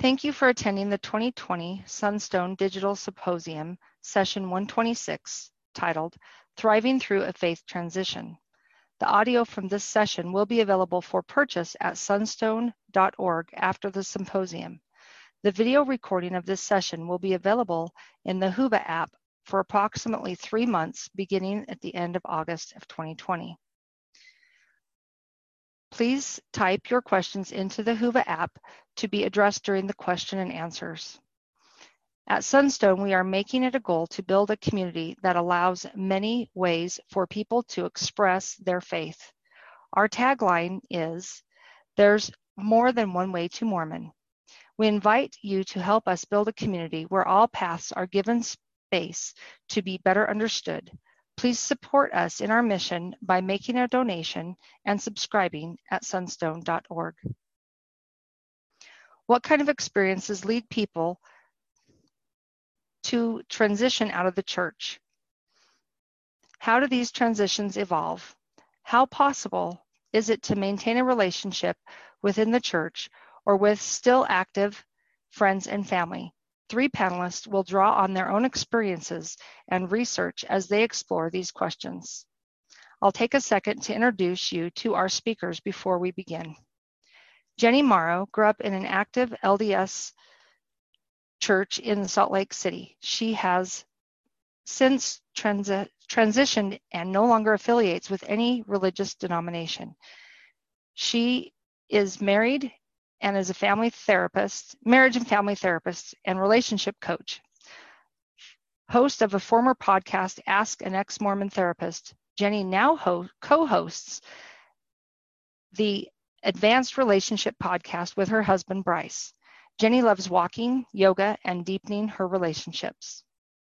Thank you for attending the 2020 Sunstone Digital Symposium, Session 126, titled Thriving Through a Faith Transition. The audio from this session will be available for purchase at sunstone.org after the symposium. The video recording of this session will be available in the Whova app for approximately 3 months, beginning at the end of August of 2020. Please type your questions into the Whova app to be addressed during the question and answers. At Sunstone, we are making it a goal to build a community that allows many ways for people to express their faith. Our tagline is, "There's more than one way to Mormon." We invite you to help us build a community where all paths are given space to be better understood. Please support us in our mission by making a donation and subscribing at sunstone.org. What kind of experiences lead people to transition out of the church? How do these transitions evolve? How possible is it to maintain a relationship within the church or with still active friends and family? 3 panelists will draw on their own experiences and research as they explore these questions. I'll take a second to introduce you to our speakers before we begin. Jenny Morrow grew up in an active LDS church in Salt Lake City. She has since transitioned and no longer affiliates with any religious denomination. She is married and is a family therapist, marriage and family therapist, and relationship coach. Host of a former podcast, Ask an Ex-Mormon Therapist, Jenny now co-hosts the Advanced Relationship podcast with her husband, Bryce. Jenny loves walking, yoga, and deepening her relationships.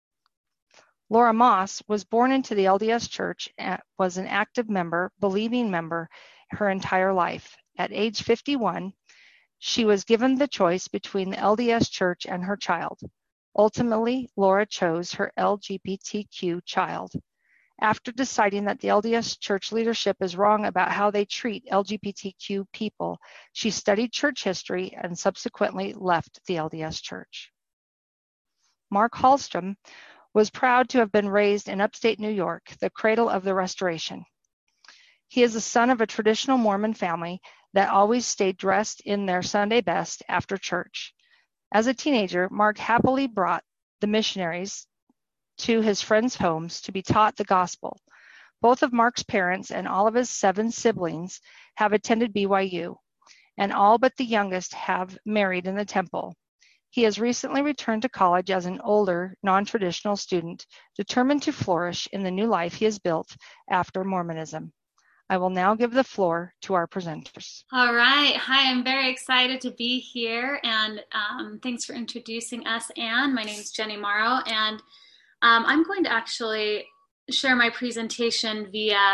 Laura Moss was born into the LDS Church and was an active member, believing member her entire life. At age 51, she was given the choice between the LDS Church and her child. Ultimately, Laura chose her LGBTQ child. After deciding that the LDS Church leadership is wrong about how they treat LGBTQ people, she studied church history and subsequently left the LDS Church. Mark Hallstrom was proud to have been raised in upstate New York, the cradle of the Restoration. He is the son of a traditional Mormon family that always stayed dressed in their Sunday best after church. As a teenager, Mark happily brought the missionaries to his friends' homes to be taught the gospel. Both of Mark's parents and all of his 7 siblings have attended BYU, and all but the youngest have married in the temple. He has recently returned to college as an older, non-traditional student, determined to flourish in the new life he has built after Mormonism. I will now give the floor to our presenters. All right. Hi, I'm very excited to be here, and thanks for introducing us, Anne. My name is Jenny Morrow, and I'm going to actually share my presentation via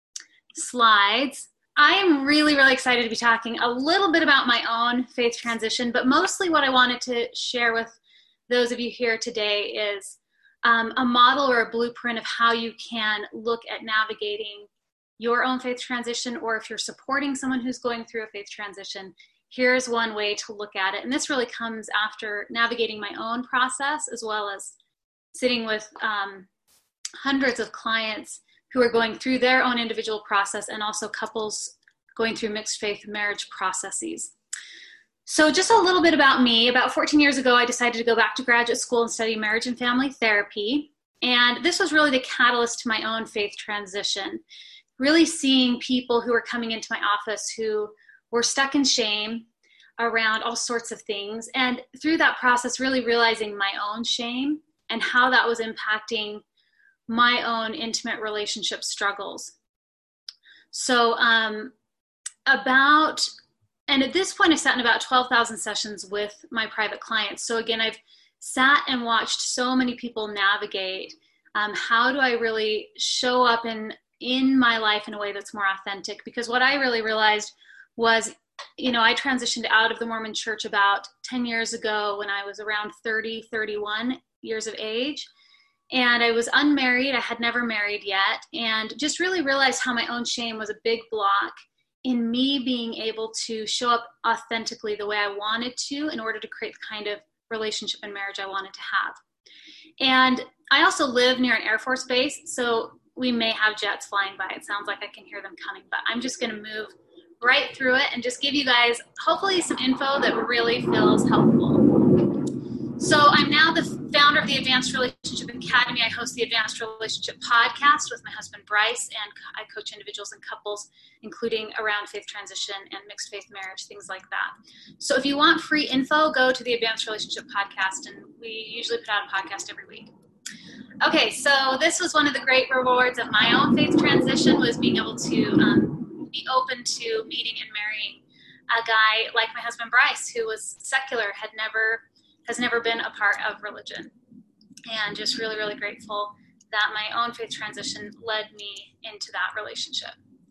slides. I am really, really excited to be talking a little bit about my own faith transition, but mostly what I wanted to share with those of you here today is a model or a blueprint of how you can look at navigating your own faith transition, or if you're supporting someone who's going through a faith transition, here's one way to look at it. And this really comes after navigating my own process, as well as sitting with hundreds of clients who are going through their own individual process, and also couples going through mixed faith marriage processes. So just a little bit about me. About 14 years ago, I decided to go back to graduate school and study marriage and family therapy. And this was really the catalyst to my own faith transition. Really seeing people who were coming into my office who were stuck in shame around all sorts of things. And through that process, really realizing my own shame and how that was impacting my own intimate relationship struggles. So and at this point, I sat in about 12,000 sessions with my private clients. So again, I've sat and watched so many people navigate how do I really show up in my life in a way that's more authentic? Because what I really realized was, I transitioned out of the Mormon church about 10 years ago when I was around 30, 31 years of age. And I was unmarried. I had never married yet. And just really realized how my own shame was a big block in me being able to show up authentically the way I wanted to in order to create the kind of relationship and marriage I wanted to have. And I also live near an Air Force base, so we may have jets flying by. It sounds like I can hear them coming, but I'm just going to move right through it and just give you guys hopefully some info that really feels helpful. So I'm now the founder of the Advanced Relationship Academy. I host the Advanced Relationship podcast with my husband, Bryce, and I coach individuals and couples, including around faith transition and mixed faith marriage, things like that. So if you want free info, go to the Advanced Relationship podcast, and we usually put out a podcast every week. Okay, so this was one of the great rewards of my own faith transition, was being able to be open to meeting and marrying a guy like my husband, Bryce, who was secular, has never been a part of religion. And just really, really grateful that my own faith transition led me into that relationship.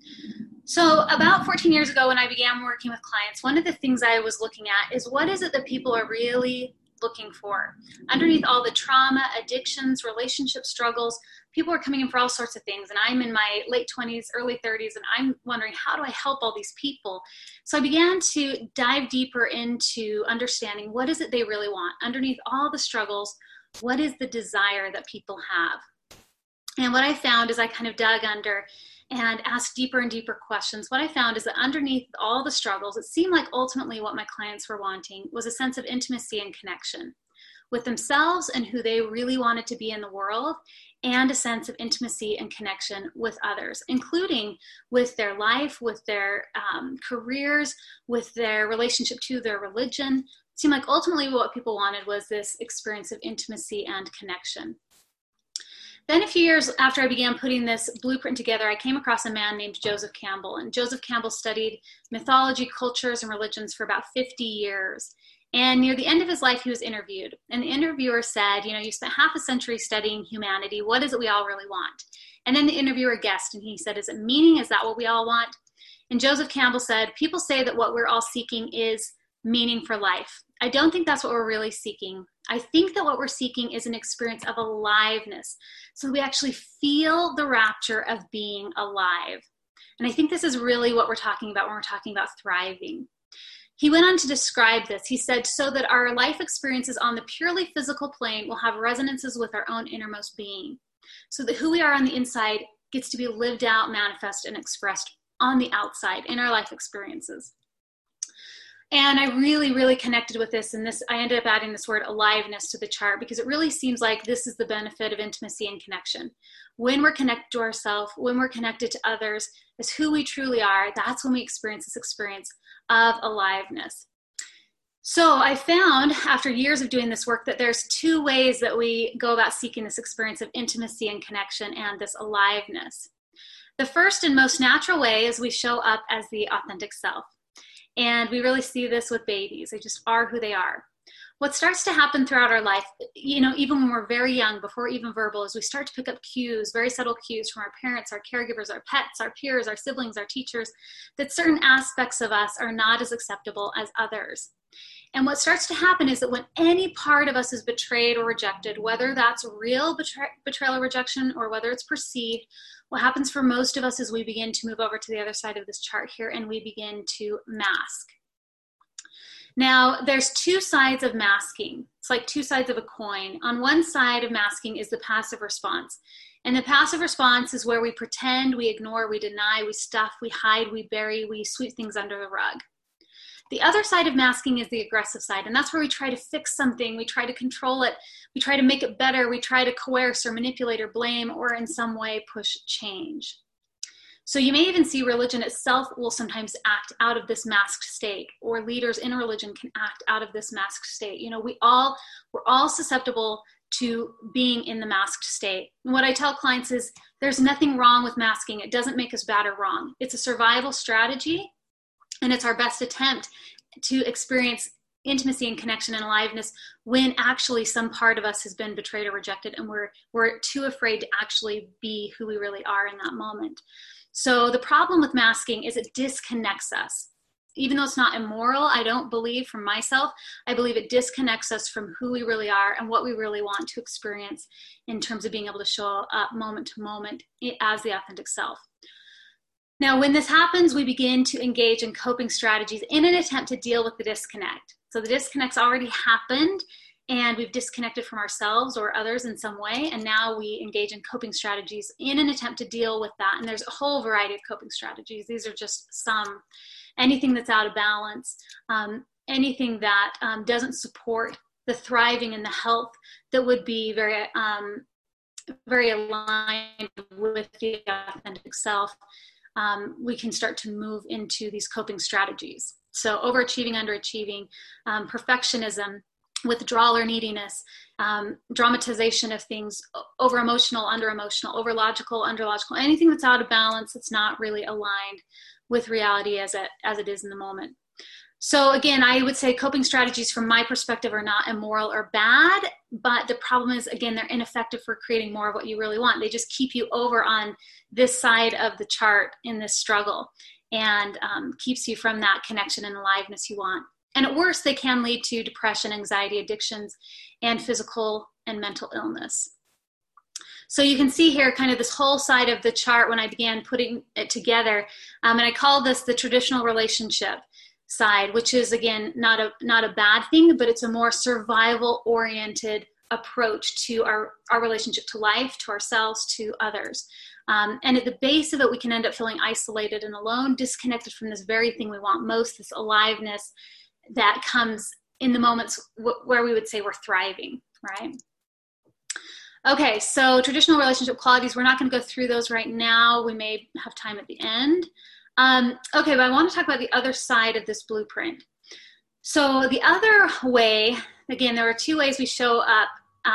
So about 14 years ago, when I began working with clients, one of the things I was looking at is what is it that people are really looking for? Underneath all the trauma, addictions, relationship struggles, people are coming in for all sorts of things. And I'm in my late 20s, early 30s, and I'm wondering, how do I help all these people? So I began to dive deeper into understanding what is it they really want. Underneath all the struggles, what is the desire that people have? And what I found is I kind of dug under and asked deeper and deeper questions. What I found is that underneath all the struggles, it seemed like ultimately what my clients were wanting was a sense of intimacy and connection with themselves and who they really wanted to be in the world, and a sense of intimacy and connection with others, including with their life, with their careers, with their relationship to their religion. It seemed like ultimately what people wanted was this experience of intimacy and connection. Then a few years after I began putting this blueprint together, I came across a man named Joseph Campbell. And Joseph Campbell studied mythology, cultures, and religions for about 50 years. And near the end of his life, he was interviewed. And the interviewer said, you spent half a century studying humanity. What is it we all really want? And then the interviewer guessed, and he said, is it meaning? Is that what we all want? And Joseph Campbell said, people say that what we're all seeking is meaning for life. I don't think that's what we're really seeking. I think that what we're seeking is an experience of aliveness. So we actually feel the rapture of being alive. And I think this is really what we're talking about when we're talking about thriving. He went on to describe this. He said, so that our life experiences on the purely physical plane will have resonances with our own innermost being. So that who we are on the inside gets to be lived out, manifest, and expressed on the outside in our life experiences. And I really, really connected with this. And I ended up adding this word aliveness to the chart because it really seems like this is the benefit of intimacy and connection. When we're connected to ourselves, when we're connected to others, as who we truly are, that's when we experience this experience of aliveness. So I found after years of doing this work that there's two ways that we go about seeking this experience of intimacy and connection and this aliveness. The first and most natural way is we show up as the authentic self. And we really see this with babies. They just are who they are. What starts to happen throughout our life, even when we're very young, before even verbal, is we start to pick up cues, very subtle cues from our parents, our caregivers, our pets, our peers, our siblings, our teachers, that certain aspects of us are not as acceptable as others. And what starts to happen is that when any part of us is betrayed or rejected, whether that's real betrayal or rejection or whether it's perceived, what happens for most of us is we begin to move over to the other side of this chart here and we begin to mask. Now, there's two sides of masking. It's like two sides of a coin. On one side of masking is the passive response. And the passive response is where we pretend, we ignore, we deny, we stuff, we hide, we bury, we sweep things under the rug. The other side of masking is the aggressive side, and that's where we try to fix something, we try to control it, we try to make it better, we try to coerce or manipulate or blame or in some way push change. So you may even see religion itself will sometimes act out of this masked state, or leaders in religion can act out of this masked state. We're all susceptible to being in the masked state. And what I tell clients is there's nothing wrong with masking. It doesn't make us bad or wrong. It's a survival strategy. And it's our best attempt to experience intimacy and connection and aliveness when actually some part of us has been betrayed or rejected and we're too afraid to actually be who we really are in that moment. So the problem with masking is it disconnects us. Even though it's not immoral, I don't believe from myself, I believe it disconnects us from who we really are and what we really want to experience in terms of being able to show up moment to moment as the authentic self. Now, when this happens, we begin to engage in coping strategies in an attempt to deal with the disconnect. So the disconnect's already happened, and we've disconnected from ourselves or others in some way, and now we engage in coping strategies in an attempt to deal with that. And there's a whole variety of coping strategies. These are just some. Anything that's out of balance, anything that doesn't support the thriving and the health that would be very aligned with the authentic self, we can start to move into these coping strategies. So overachieving, underachieving, perfectionism, withdrawal or neediness, dramatization of things, over emotional, under emotional, over logical, under logical, anything that's out of balance, that's not really aligned with reality as it is in the moment. So again, I would say coping strategies from my perspective are not immoral or bad, but the problem is, again, they're ineffective for creating more of what you really want. They just keep you over on this side of the chart in this struggle, and keeps you from that connection and aliveness you want. And at worst, they can lead to depression, anxiety, addictions, and physical and mental illness. So you can see here kind of this whole side of the chart when I began putting it together. And I call this the traditional relationship side, which is, again, not a bad thing, but it's a more survival-oriented approach to our relationship to life, to ourselves, to others. And at the base of it, we can end up feeling isolated and alone, disconnected from this very thing we want most, this aliveness that comes in the moments where we would say we're thriving, right? Okay, so traditional relationship qualities, we're not going to go through those right now. We may have time at the end. Okay, but I want to talk about the other side of this blueprint. So the other way, again, there are two ways we show up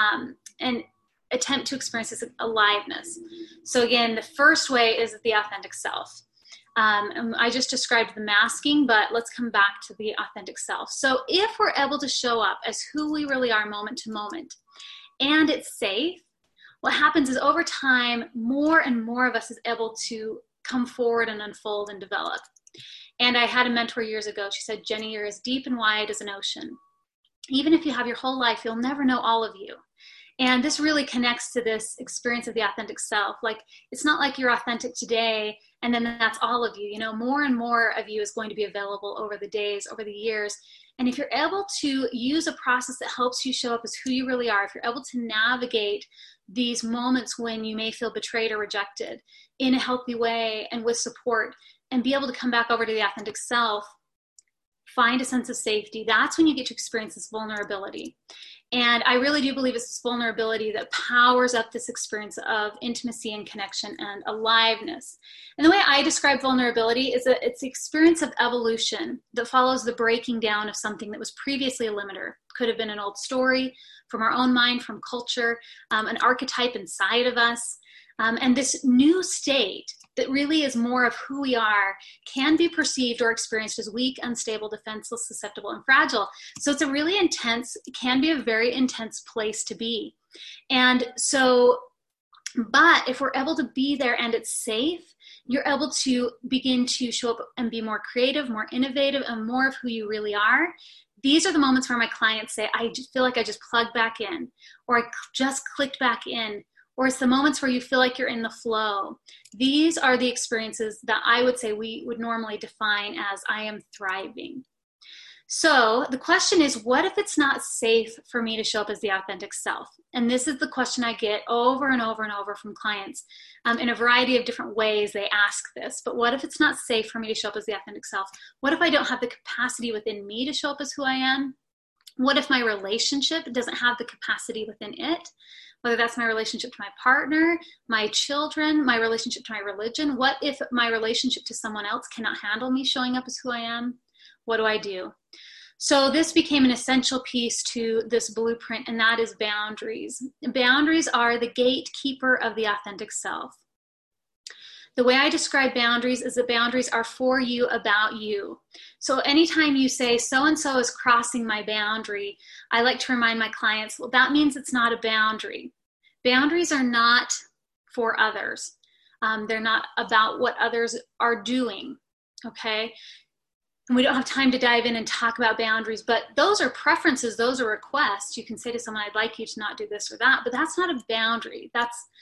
and attempt to experience this aliveness. So again, the first way is the authentic self. And I just described the masking, but let's come back to the authentic self. So if we're able to show up as who we really are moment to moment, and it's safe, what happens is over time, more and more of us is able to come forward and unfold and develop. And I had a mentor years ago. She said, Jenny, you're as deep and wide as an ocean. Even if you have your whole life, you'll never know all of you. And this really connects to this experience of the authentic self. Like, it's not like you're authentic today and then that's all of you. You know, more and more of you is going to be available over the days, over the years. And if you're able to use a process that helps you show up as who you really are, if you're able to navigate these moments when you may feel betrayed or rejected in a healthy way and with support, and be able to come back over to the authentic self, find a sense of safety, that's when you get to experience this vulnerability. And I really do believe it's this vulnerability that powers up this experience of intimacy and connection and aliveness. And the way I describe vulnerability is that it's the experience of evolution that follows the breaking down of something that was previously a limiter. Could have been an old story from our own mind, from culture, an archetype inside of us. And this new state that really is more of who we are can be perceived or experienced as weak, unstable, defenseless, susceptible, and fragile. So it's a really intense, it can be a very intense place to be. And so, but if we're able to be there and it's safe, you're able to begin to show up and be more creative, more innovative, and more of who you really are. These are the moments where my clients say, I just feel like I just plugged back in, or I just clicked back in. Or it's the moments where you feel like you're in the flow. These are the experiences that I would say we would normally define as I am thriving. So the question is, what if it's not safe for me to show up as the authentic self? And this is the question I get over and over and over from clients in a variety of different ways. They ask this, but what if it's not safe for me to show up as the authentic self? What if I don't have the capacity within me to show up as who I am? What if my relationship doesn't have the capacity within it? Whether that's my relationship to my partner, my children, my relationship to my religion. What if my relationship to someone else cannot handle me showing up as who I am? What do I do? So this became an essential piece to this blueprint, and that is boundaries. Boundaries are the gatekeeper of the authentic self. The way I describe boundaries is that boundaries are for you, about you. So anytime you say, so-and-so is crossing my boundary, I like to remind my clients, well, that means it's not a boundary. Boundaries are not for others. They're not about what others are doing, okay? And we don't have time to dive in and talk about boundaries, but those are preferences, those are requests. You can say to someone, I'd like you to not do this or that, but that's not a boundary.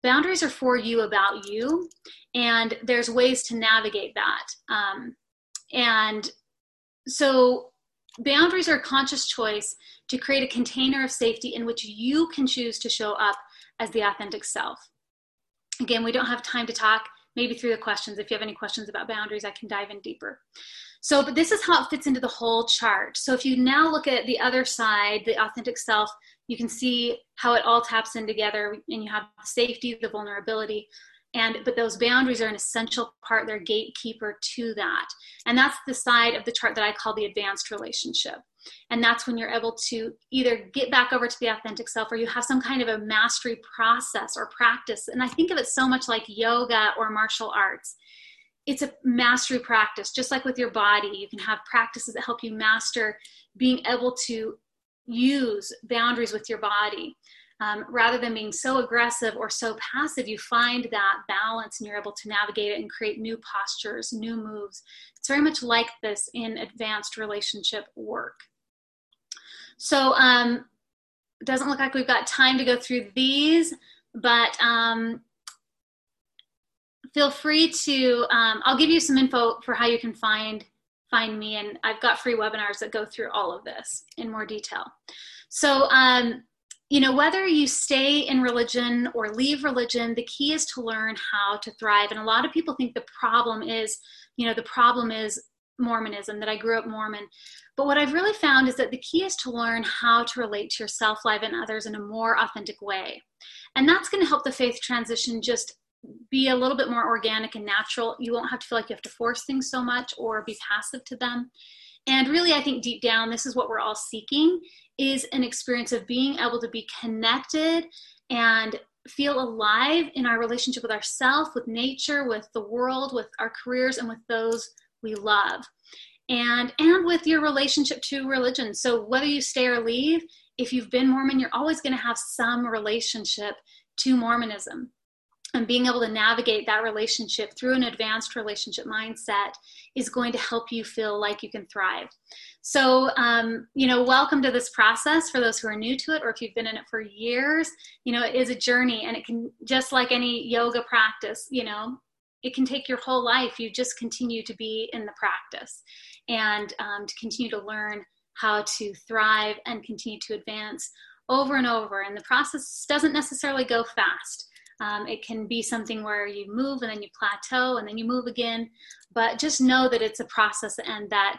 boundaries are for you, about you, and there's ways to navigate that. And so boundaries are a conscious choice to create a container of safety in which you can choose to show up as the authentic self. Again, we don't have time to talk maybe through the questions. If you have any questions about boundaries, I can dive in deeper. So, but this is how it fits into the whole chart. So if you now look at the other side, the authentic self, you can see how it all taps in together, and you have the safety, the vulnerability, but those boundaries are an essential part, they're gatekeeper to that. And that's the side of the chart that I call the advanced relationship. And that's when you're able to either get back over to the authentic self, or you have some kind of a mastery process or practice. And I think of it so much like yoga or martial arts. It's a mastery practice, just like with your body. You can have practices that help you master being able to use boundaries with your body. Rather than being so aggressive or so passive, you find that balance and you're able to navigate it and create new postures, new moves. It's very much like this in advanced relationship work. So it doesn't look like we've got time to go through these, but feel free to, I'll give you some info for how you can find me, and I've got free webinars that go through all of this in more detail. So, whether you stay in religion or leave religion, the key is to learn how to thrive. And a lot of people think the problem is Mormonism, that I grew up Mormon. But what I've really found is that the key is to learn how to relate to yourself, life, and others in a more authentic way. And that's going to help the faith transition just be a little bit more organic and natural. You won't have to feel like you have to force things so much or be passive to them. And really, I think deep down, this is what we're all seeking, is an experience of being able to be connected and feel alive in our relationship with ourselves, with nature, with the world, with our careers, and with those we love. And with your relationship to religion. So whether you stay or leave, if you've been Mormon, you're always going to have some relationship to Mormonism. And being able to navigate that relationship through an advanced relationship mindset is going to help you feel like you can thrive. So, welcome to this process for those who are new to it, or if you've been in it for years. It is a journey, and it can, just like any yoga practice, it can take your whole life. You just continue to be in the practice and to continue to learn how to thrive and continue to advance over and over. And the process doesn't necessarily go fast. It can be something where you move and then you plateau and then you move again, but just know that it's a process and that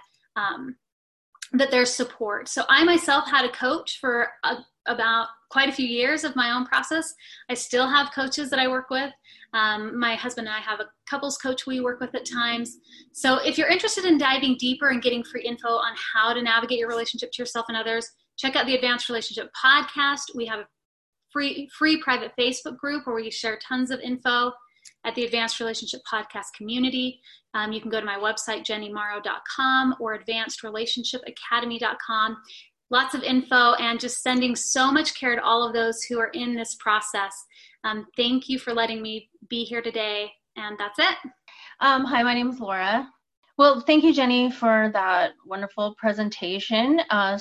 there's support. So I myself had a coach for about quite a few years of my own process. I still have coaches that I work with. My husband and I have a couples coach we work with at times. So if you're interested in diving deeper and getting free info on how to navigate your relationship to yourself and others, check out the Advanced Relationship Podcast. We have a free private Facebook group where we share tons of info at the Advanced Relationship Podcast community. You can go to my website, jennymorrow.com, or advancedrelationshipacademy.com. Lots of info, and just sending so much care to all of those who are in this process. Thank you for letting me be here today, and that's it. Hi, my name is Laura. Well, thank you, Jenny, for that wonderful presentation.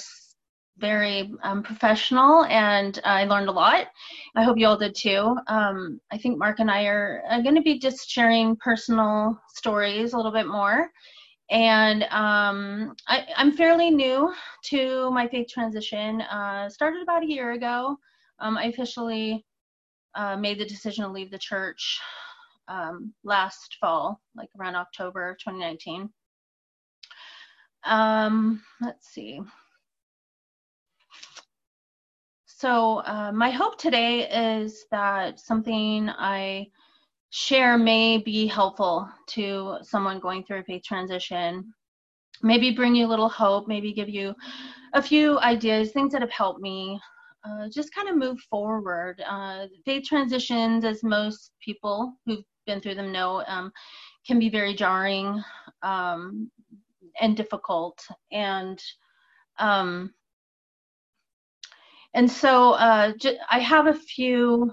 Very professional, and I learned a lot. I hope you all did too. I think Mark and I are going to be just sharing personal stories a little bit more. And I'm fairly new to my faith transition. Started about a year ago. I officially made the decision to leave the church last fall, like around October of 2019. Let's see. So my hope today is that something I share may be helpful to someone going through a faith transition. Maybe bring you a little hope, maybe give you a few ideas, things that have helped me just kind of move forward. Faith transitions, as most people who've been through them know, can be very jarring and difficult. And so I have a few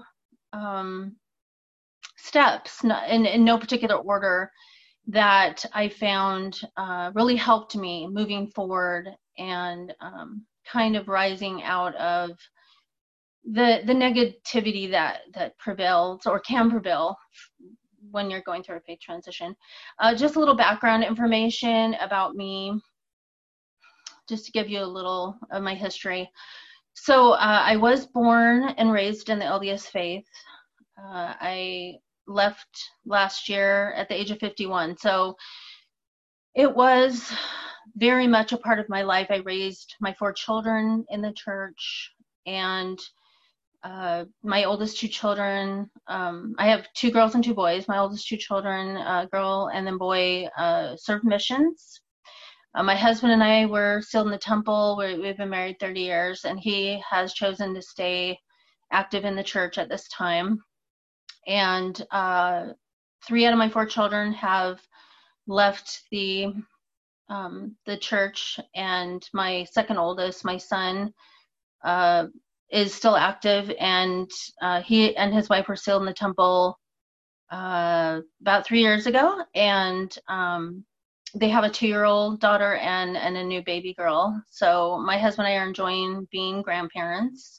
steps in no particular order that I found really helped me moving forward and kind of rising out of the negativity that prevails or can prevail when you're going through a faith transition. Just a little background information about me, just to give you a little of my history. So I was born and raised in the LDS faith. I left last year at the age of 51. So it was very much a part of my life. I raised my 4 children in the church, and my oldest 2 children, I have 2 girls and 2 boys. My oldest 2 children, girl and then boy, served missions. My husband and I were still in the temple. We've been married 30 years, and he has chosen to stay active in the church at this time. And 3 out of my 4 children have left the church, and my second oldest, my son, is still active, and he and his wife were still in the temple about 3 years ago, and they have a 2-year-old daughter and a new baby girl. So my husband and I are enjoying being grandparents.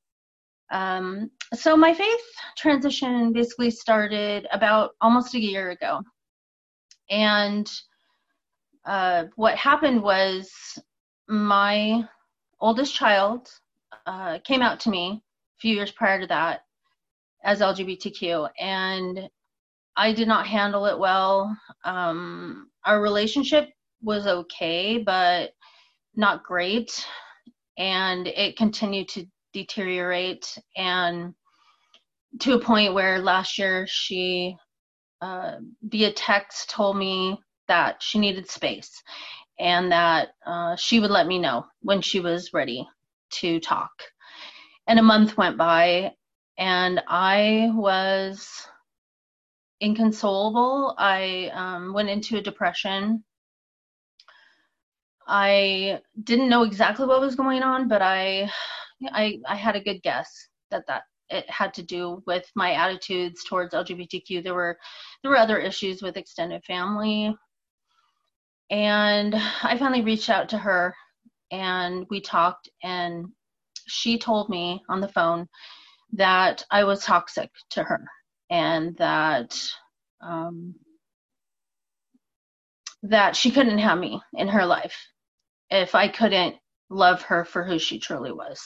So my faith transition basically started about almost a year ago. And what happened was my oldest child came out to me a few years prior to that as LGBTQ, and I did not handle it well. Our relationship was okay, but not great, and it continued to deteriorate, and to a point where last year she via text told me that she needed space, and that she would let me know when she was ready to talk. And a month went by, and I was inconsolable. I went into a depression. I didn't know exactly what was going on, but I had a good guess that it had to do with my attitudes towards LGBTQ. There were other issues with extended family, and I finally reached out to her, and we talked, and she told me on the phone that I was toxic to her, and that that she couldn't have me in her life if I couldn't love her for who she truly was.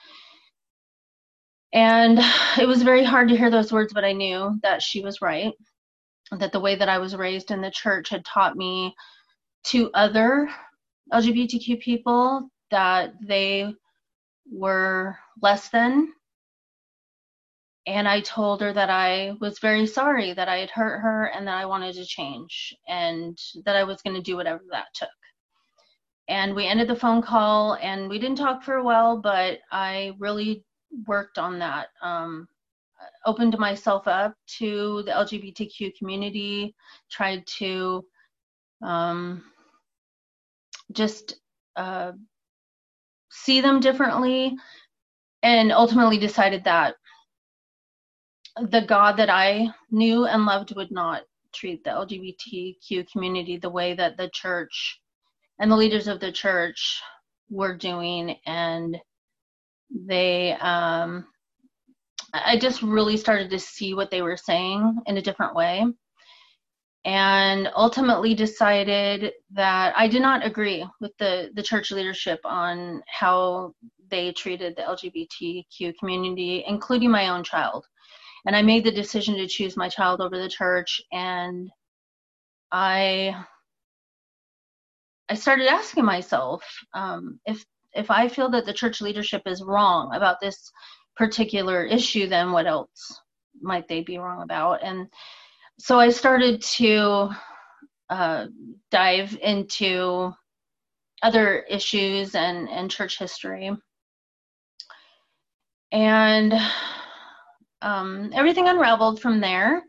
And it was very hard to hear those words, but I knew that she was right, that the way that I was raised in the church had taught me to other LGBTQ people that they were less than. And I told her that I was very sorry that I had hurt her, and that I wanted to change, and that I was going to do whatever that took. And we ended the phone call, and we didn't talk for a while, but I really worked on that. Opened myself up to the LGBTQ community, tried to just see them differently, and ultimately decided that the God that I knew and loved would not treat the LGBTQ community the way that the church and the leaders of the church were doing. And they, I just really started to see what they were saying in a different way, and ultimately decided that I did not agree with the church leadership on how they treated the LGBTQ community, including my own child. And I made the decision to choose my child over the church, and I started asking myself, if I feel that the church leadership is wrong about this particular issue, then what else might they be wrong about? And so I started to dive into other issues and church history. And everything unraveled from there.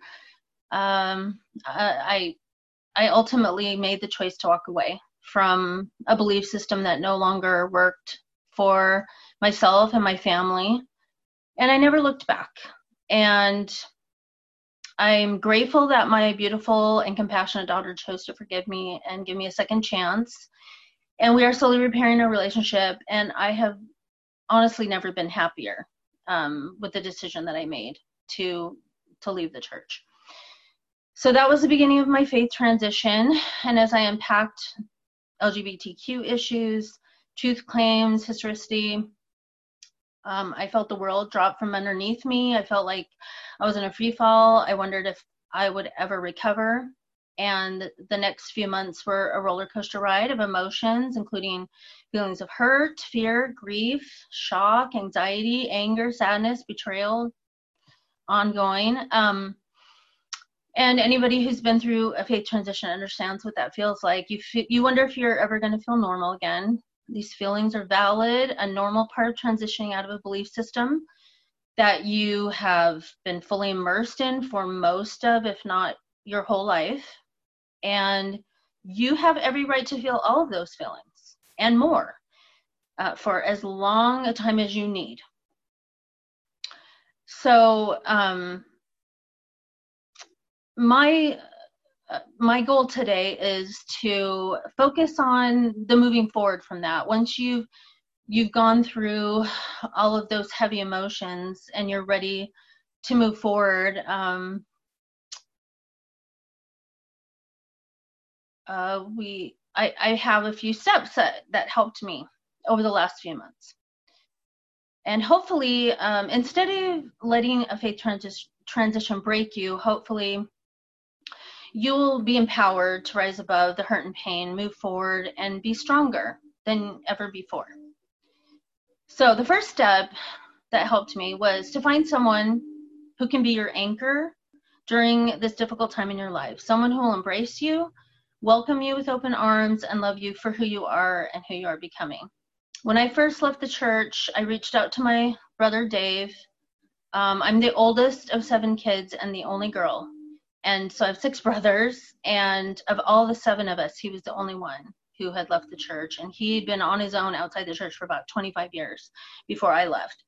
I ultimately made the choice to walk away from a belief system that no longer worked for myself and my family, and I never looked back. And I'm grateful that my beautiful and compassionate daughter chose to forgive me and give me a second chance, and we are slowly repairing our relationship, and I have honestly never been happier with the decision that I made to leave the church. So that was the beginning of my faith transition. And as I unpacked LGBTQ issues, truth claims, historicity, I felt the world drop from underneath me. I felt like I was in a free fall. I wondered if I would ever recover. And the next few months were a roller coaster ride of emotions, including feelings of hurt, fear, grief, shock, anxiety, anger, sadness, betrayal, ongoing. And anybody who's been through a faith transition understands what that feels like. You wonder if you're ever going to feel normal again. These feelings are valid, a normal part of transitioning out of a belief system that you have been fully immersed in for most of, if not your whole life. And you have every right to feel all of those feelings and more for as long a time as you need. So my goal today is to focus on the moving forward from that. Once you've gone through all of those heavy emotions and you're ready to move forward, I have a few steps that helped me over the last few months. And hopefully, instead of letting a faith transition break you, hopefully you'll be empowered to rise above the hurt and pain, move forward, and be stronger than ever before. So the first step that helped me was to find someone who can be your anchor during this difficult time in your life, someone who will embrace you, welcome you with open arms, and love you for who you are and who you are becoming. When I first left the church, I reached out to my brother, Dave. I'm the oldest of 7 kids and the only girl. And so I have 6 brothers, and of all the 7 of us, he was the only one who had left the church. And he'd been on his own outside the church for about 25 years before I left.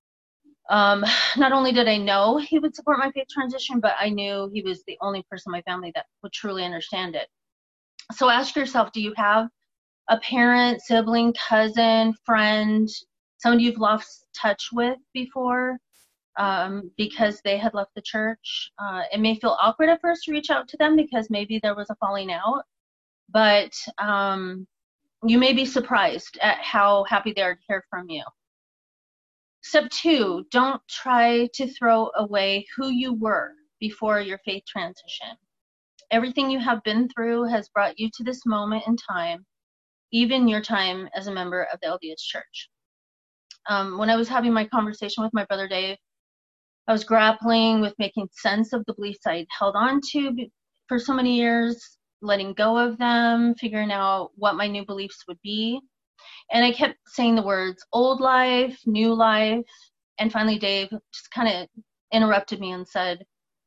Not only did I know he would support my faith transition, but I knew he was the only person in my family that would truly understand it. So ask yourself, do you have a parent, sibling, cousin, friend, somebody you've lost touch with before because they had left the church? It may feel awkward at first to reach out to them because maybe there was a falling out, but you may be surprised at how happy they are to hear from you. Step 2, don't try to throw away who you were before your faith transition. Everything you have been through has brought you to this moment in time, even your time as a member of the LDS Church. When I was having my conversation with my brother Dave, I was grappling with making sense of the beliefs I'd held on to for so many years, letting go of them, figuring out what my new beliefs would be. And I kept saying the words old life, new life, and finally Dave just kind of interrupted me and said,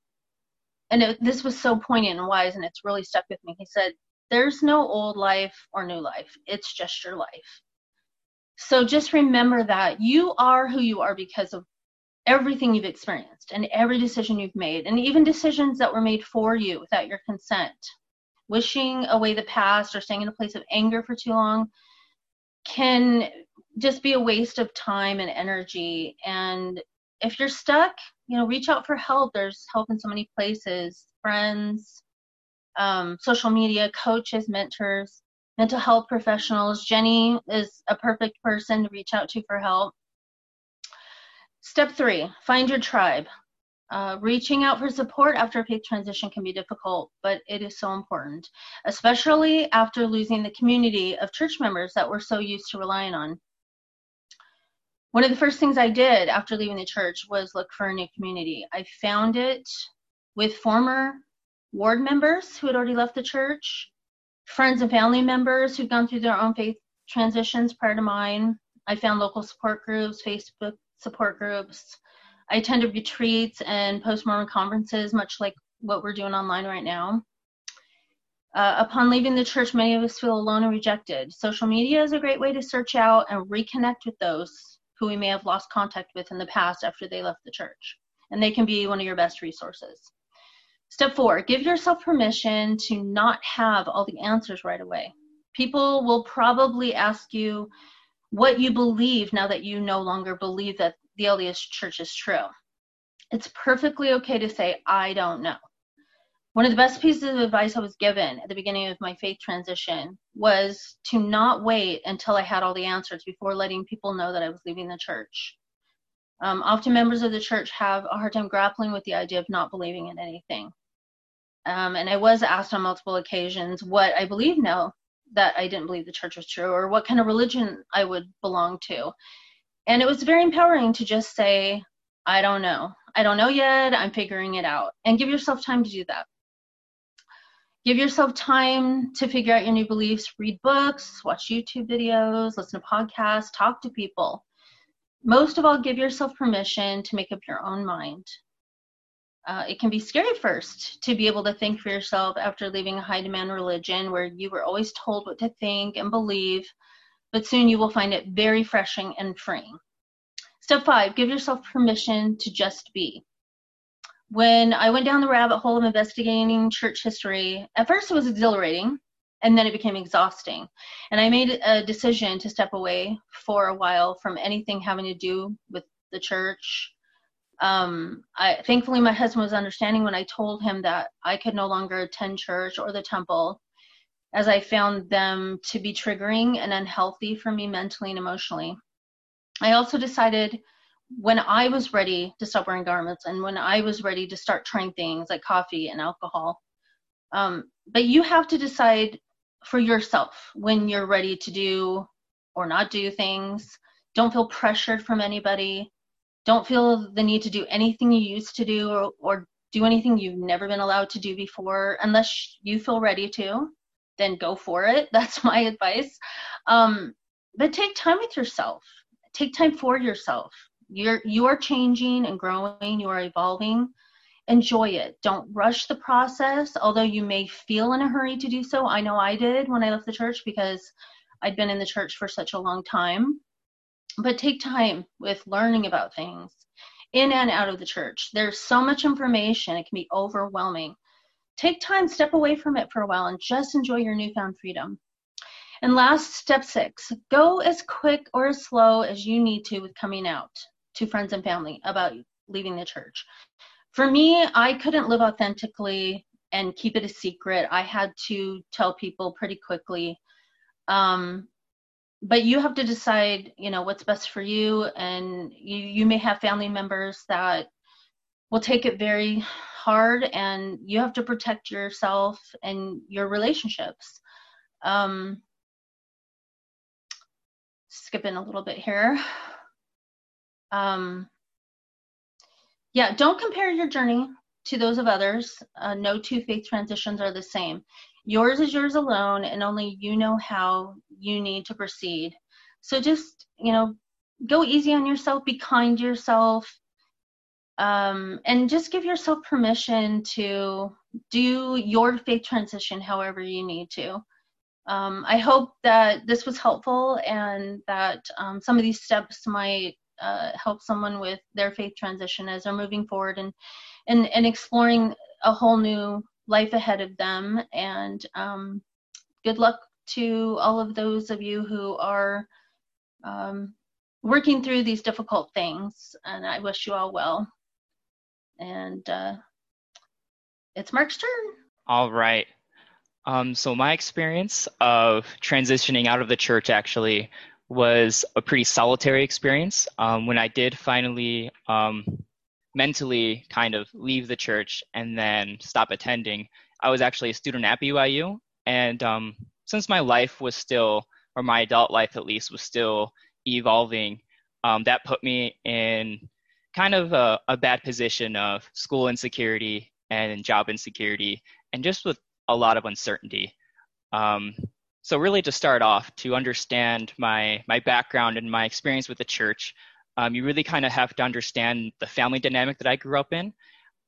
and this was so poignant and wise, and it's really stuck with me. He said, there's no old life or new life. It's just your life. So just remember that you are who you are because of everything you've experienced and every decision you've made, and even decisions that were made for you without your consent. Wishing away the past or staying in a place of anger for too long can just be a waste of time and energy. And if you're stuck, reach out for help. There's help in so many places, friends, social media, coaches, mentors, mental health professionals. Jenny is a perfect person to reach out to for help. Step 3, find your tribe. Reaching out for support after a faith transition can be difficult, but it is so important, especially after losing the community of church members that we're so used to relying on. One of the first things I did after leaving the church was look for a new community. I found it with former ward members who had already left the church, friends and family members who'd gone through their own faith transitions prior to mine. I found local support groups, Facebook support groups. I attended retreats and post-Mormon conferences, much like what we're doing online right now. Upon leaving the church, many of us feel alone and rejected. Social media is a great way to search out and reconnect with those who we may have lost contact with in the past after they left the church. And they can be one of your best resources. Step 4, give yourself permission to not have all the answers right away. People will probably ask you what you believe now that you no longer believe that the LDS Church is true. It's perfectly okay to say, I don't know. One of the best pieces of advice I was given at the beginning of my faith transition was to not wait until I had all the answers before letting people know that I was leaving the church. Often members of the church have a hard time grappling with the idea of not believing in anything. And I was asked on multiple occasions what I believe now that I didn't believe the church was true, or what kind of religion I would belong to. And it was very empowering to just say, I don't know. I don't know yet. I'm figuring it out. And give yourself time to do that. Give yourself time to figure out your new beliefs. Read books, watch YouTube videos, listen to podcasts, talk to people. Most of all, give yourself permission to make up your own mind. It can be scary first to be able to think for yourself after leaving a high-demand religion where you were always told what to think and believe, but soon you will find it very refreshing and freeing. Step 5, give yourself permission to just be. When I went down the rabbit hole of investigating church history, at first it was exhilarating, and then it became exhausting. And I made a decision to step away for a while from anything having to do with the church. Thankfully, my husband was understanding when I told him that I could no longer attend church or the temple, as I found them to be triggering and unhealthy for me mentally and emotionally. I also decided when I was ready to stop wearing garments and when I was ready to start trying things like coffee and alcohol. But you have to decide for yourself when you're ready to do or not do things. Don't feel pressured from anybody. Don't feel the need to do anything you used to do or do anything you've never been allowed to do before. Unless you feel ready to, then go for it. That's my advice. But take time with yourself. Take time for yourself. You are changing and growing. You are evolving. Enjoy it. Don't rush the process, although you may feel in a hurry to do so. I know I did when I left the church because I'd been in the church for such a long time. But take time with learning about things in and out of the church. There's so much information, it can be overwhelming. Take time, step away from it for a while, and just enjoy your newfound freedom. And last, step 6, go as quick or as slow as you need to with coming out to friends and family about leaving the church. For me, I couldn't live authentically and keep it a secret. I had to tell people pretty quickly. But you have to decide, what's best for you. And you may have family members that will take it very hard, and you have to protect yourself and your relationships. Skipping a little bit here. Don't compare your journey to those of others. No two faith transitions are the same. Yours is yours alone, and only you know how you need to proceed. So just, go easy on yourself, be kind to yourself, and just give yourself permission to do your faith transition however you need to. I hope that this was helpful and that some of these steps might help someone with their faith transition as they're moving forward and exploring a whole new life ahead of them. And good luck to all of those of you who are working through these difficult things, and I wish you all well. And it's Mark's turn. All right. So my experience of transitioning out of the church actually was a pretty solitary experience. When I did finally mentally kind of leave the church and then stop attending, I was actually a student at BYU. And since my life was still, or my adult life at least, was still evolving, that put me in kind of a bad position of school insecurity and job insecurity, and just with a lot of uncertainty. So really, to start off, to understand my background and my experience with the church, you really kind of have to understand the family dynamic that I grew up in.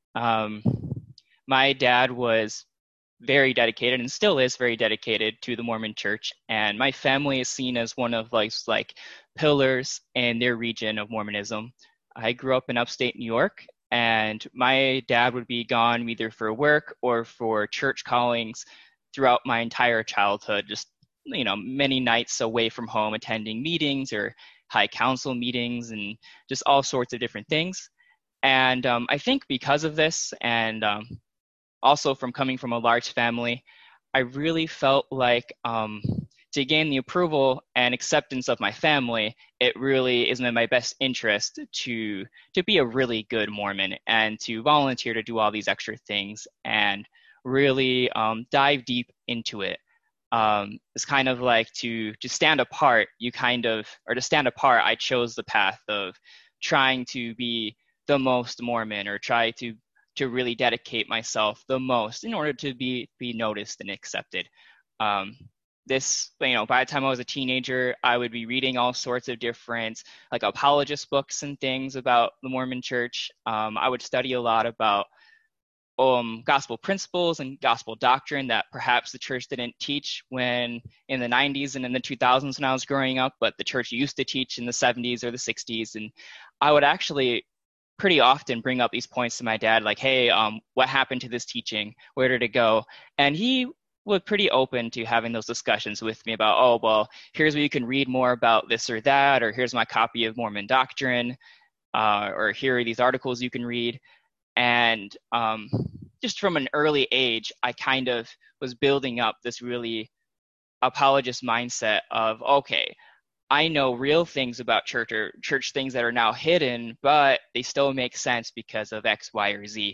My dad was very dedicated and still is very dedicated to the Mormon church, and my family is seen as one of like pillars in their region of Mormonism. I grew up in upstate New York, and my dad would be gone either for work or for church callings throughout my entire childhood, just many nights away from home attending meetings or high council meetings and just all sorts of different things. And I think because of this, and also from coming from a large family, I really felt like to gain the approval and acceptance of my family, it really is in my best interest to be a really good Mormon and to volunteer to do all these extra things and really dive deep into it. It's kind of like to stand apart, to stand apart, I chose the path of trying to be the most Mormon, or try to really dedicate myself the most in order to be noticed and accepted. This, by the time I was a teenager, I would be reading all sorts of different like apologist books and things about the Mormon Church. I would study a lot about gospel principles and gospel doctrine that perhaps the church didn't teach when in the 90s and in the 2000s when I was growing up, but the church used to teach in the 70s or the 60s. And I would actually pretty often bring up these points to my dad, like, hey, what happened to this teaching? Where did it go? And he was pretty open to having those discussions with me about, oh, well, here's where you can read more about this or that, or here's my copy of Mormon Doctrine, or here are these articles you can read. And just from an early age, I kind of was building up this really apologist mindset of, okay, I know real things about church, or church things that are now hidden, but they still make sense because of X, Y, or Z.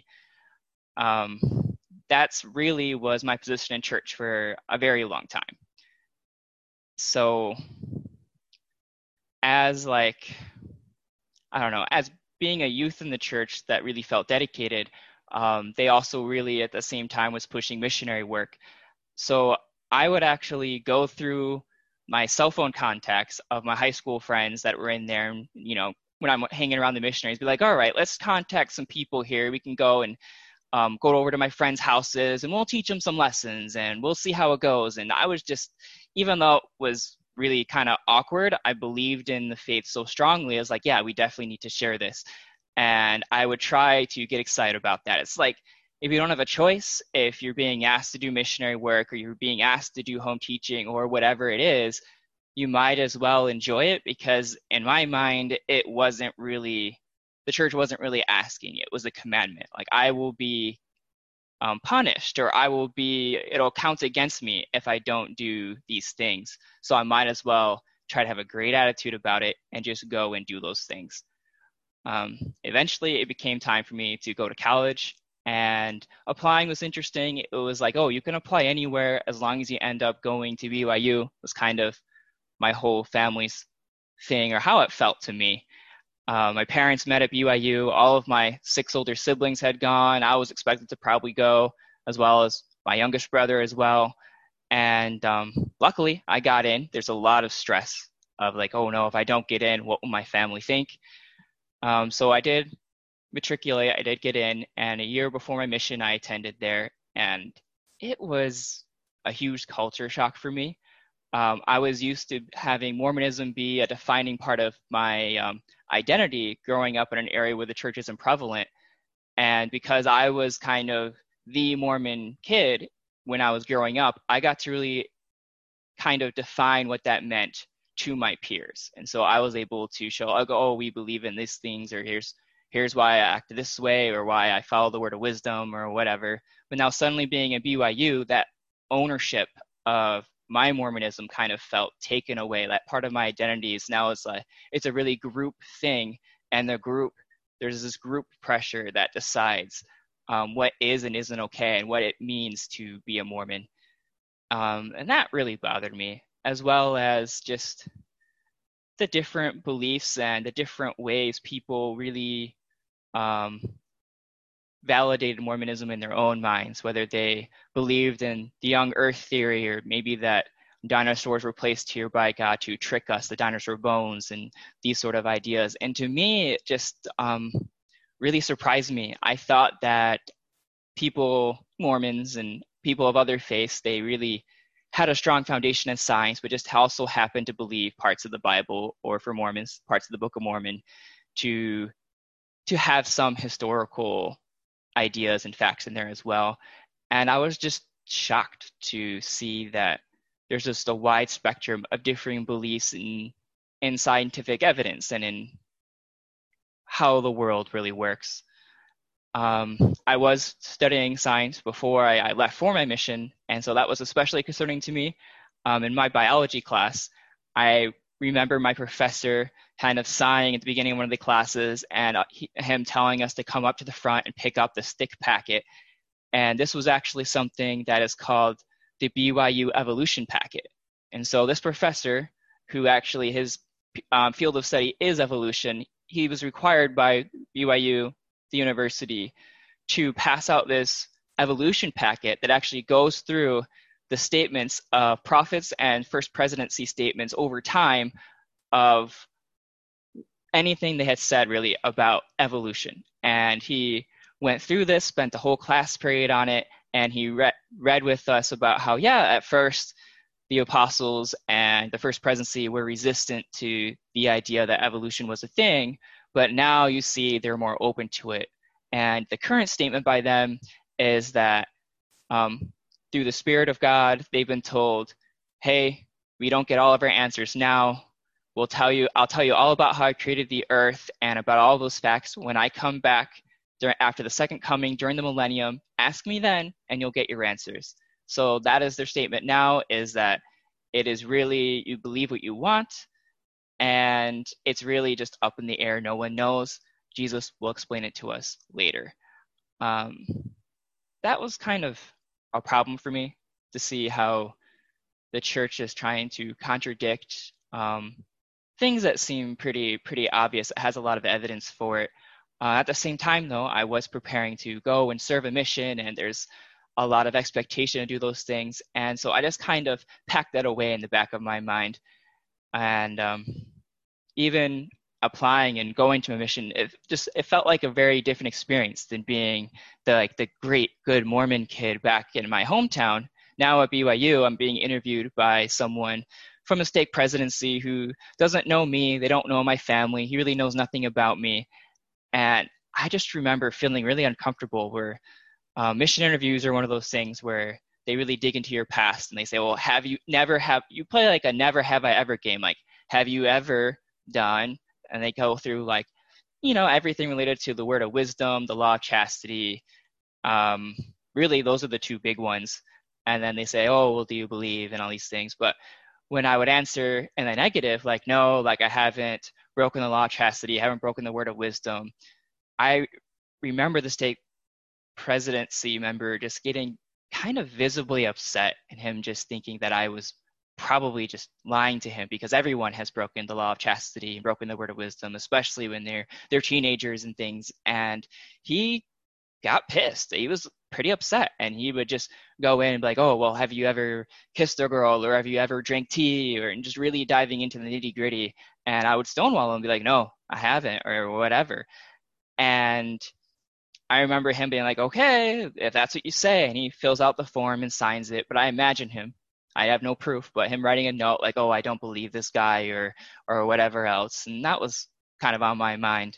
That's really was my position in church for a very long time. So as as being a youth in the church that really felt dedicated, they also really at the same time was pushing missionary work. So I would actually go through my cell phone contacts of my high school friends that were in there, and, when I'm hanging around the missionaries, be like, all right, let's contact some people here. We can go and go over to my friends' houses and we'll teach them some lessons and we'll see how it goes. And I was just, even though it was really kind of awkward, I believed in the faith so strongly. I was like, yeah, we definitely need to share this. And I would try to get excited about that. It's like, if you don't have a choice, if you're being asked to do missionary work or you're being asked to do home teaching or whatever it is, you might as well enjoy it, because in my mind, the church wasn't really asking. It was a commandment. Like, I will be punished, or it'll count against me if I don't do these things. So I might as well try to have a great attitude about it and just go and do those things. Eventually, it became time for me to go to college. And applying was interesting. It was like, oh, you can apply anywhere as long as you end up going to BYU. It was kind of my whole family's thing, or how it felt to me. My parents met at BYU. All of my 6 older siblings had gone. I was expected to probably go, as well as my youngest brother as well. And luckily, I got in. There's a lot of stress of like, oh no, if I don't get in, what will my family think? So I did matriculate, I did get in, and a year before my mission, I attended there, and it was a huge culture shock for me. I was used to having Mormonism be a defining part of my identity growing up in an area where the church isn't prevalent. And because I was kind of the Mormon kid when I was growing up, I got to really kind of define what that meant to my peers. And so I was able to show, oh, we believe in these things, or here's why I act this way, or why I follow the word of wisdom, or whatever. But now suddenly being at BYU, that ownership of my Mormonism kind of felt taken away. That part of my identity is now it's a really group thing, and there's this group pressure that decides what is and isn't okay, and what it means to be a Mormon. And that really bothered me, as well as just the different beliefs and the different ways people really validated Mormonism in their own minds, whether they believed in the young earth theory, or maybe that dinosaurs were placed here by God to trick us, the dinosaur bones, and these sort of ideas. And to me, it just really surprised me. I thought that people, Mormons and people of other faiths, they really had a strong foundation in science, but just also happened to believe parts of the Bible, or for Mormons, parts of the Book of Mormon, to have some historical ideas and facts in there as well. And I was just shocked to see that there's just a wide spectrum of differing beliefs and in scientific evidence and in how the world really works. I was studying science before I left for my mission, and so that was especially concerning to me. In my biology class, I remember my professor kind of sighing at the beginning of one of the classes, and him telling us to come up to the front and pick up the stick packet. And this was actually something that is called the BYU evolution packet. And so this professor, who actually his field of study is evolution, he was required by BYU, the university, to pass out this evolution packet that actually goes through the statements of prophets and first presidency statements over time of anything they had said really about evolution. And he went through this, spent the whole class period on it, and he read with us about how, at first the apostles and the first presidency were resistant to the idea that evolution was a thing, but now you see they're more open to it. And the current statement by them is that through the Spirit of God, they've been told, hey, we don't get all of our answers now. I'll tell you all about how I created the earth and about all those facts when I come back after the second coming during the millennium. Ask me then, and you'll get your answers. So that is their statement now, is that it is really, you believe what you want, and it's really just up in the air. No one knows. Jesus will explain it to us later. That was kind of a problem for me, to see how the church is trying to contradict things that seem pretty obvious. It has a lot of evidence for it. At the same time, though, I was preparing to go and serve a mission, and there's a lot of expectation to do those things. And so I just kind of packed that away in the back of my mind. And even applying and going to a mission, it felt like a very different experience than being the great, good Mormon kid back in my hometown. Now at BYU, I'm being interviewed by someone from a stake presidency who doesn't know me. They don't know my family. He really knows nothing about me. And I just remember feeling really uncomfortable, where mission interviews are one of those things where they really dig into your past, and they say, well, you play like a never have I ever game, like, have you ever done, and they go through everything related to the word of wisdom, the law of chastity. Really, those are the two big ones. And then they say, oh, well, do you believe, and all these things. But when I would answer in the negative, like, no, like, I haven't broken the law of chastity, I haven't broken the word of wisdom, I remember the state presidency member just getting kind of visibly upset, and him just thinking that I was probably just lying to him, because everyone has broken the law of chastity and broken the word of wisdom, especially when they're teenagers and things. And he got pissed. He was pretty upset, and he would just go in and be like, oh, well, have you ever kissed a girl, or have you ever drank tea, and just really diving into the nitty gritty. And I would stonewall him and be like, no, I haven't, or whatever. And I remember him being like, okay, if that's what you say, and he fills out the form and signs it. But I imagine him, I have no proof, but him writing a note like, oh, I don't believe this guy, or whatever else. And that was kind of on my mind.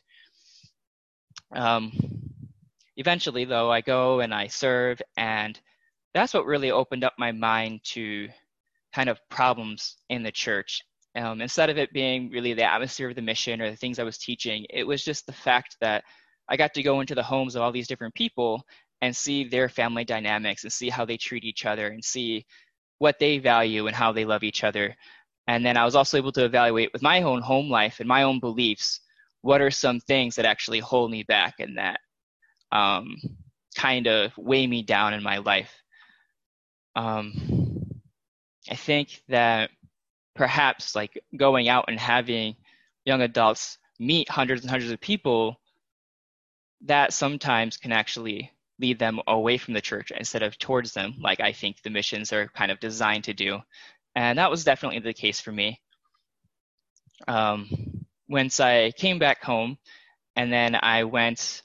Eventually, though, I go and I serve, and that's what really opened up my mind to kind of problems in the church. Instead of it being really the atmosphere of the mission or the things I was teaching, it was just the fact that I got to go into the homes of all these different people and see their family dynamics, and see how they treat each other, and see what they value and how they love each other. And then I was also able to evaluate with my own home life and my own beliefs, what are some things that actually hold me back and that kind of weigh me down in my life. I think that perhaps like going out and having young adults meet hundreds and hundreds of people, that sometimes can actually lead them away from the church instead of towards them, like I think the missions are kind of designed to do. And that was definitely the case for me. Once I came back home, and then I went